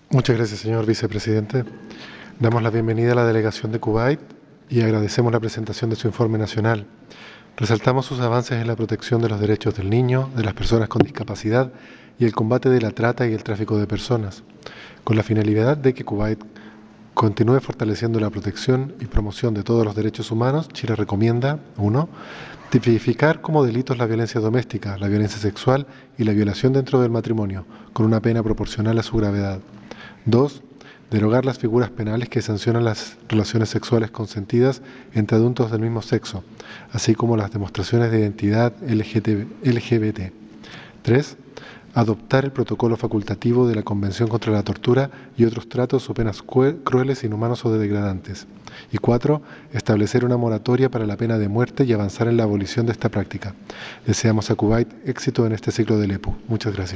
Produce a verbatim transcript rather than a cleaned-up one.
Muchas gracias, señor vicepresidente. Damos la bienvenida a la delegación de Kuwait y agradecemos la presentación de su informe nacional. Resaltamos sus avances en la protección de los derechos del niño, de las personas con discapacidad y el combate de la trata y el tráfico de personas, con la finalidad de que Kuwait continúe fortaleciendo la protección y promoción de todos los derechos humanos. Chile recomienda: uno. Tipificar como delitos la violencia doméstica, la violencia sexual y la violación dentro del matrimonio, con una pena proporcional a su gravedad. Dos. Derogar las figuras penales que sancionan las relaciones sexuales consentidas entre adultos del mismo sexo, así como las demostraciones de identidad L G B T. Tres. Adoptar el protocolo facultativo de la Convención contra la Tortura y otros tratos o penas crueles, inhumanos o degradantes. Y cuatro. Establecer una moratoria para la pena de muerte y avanzar en la abolición de esta práctica. Deseamos a Kuwait éxito en este ciclo del E P U. Muchas gracias.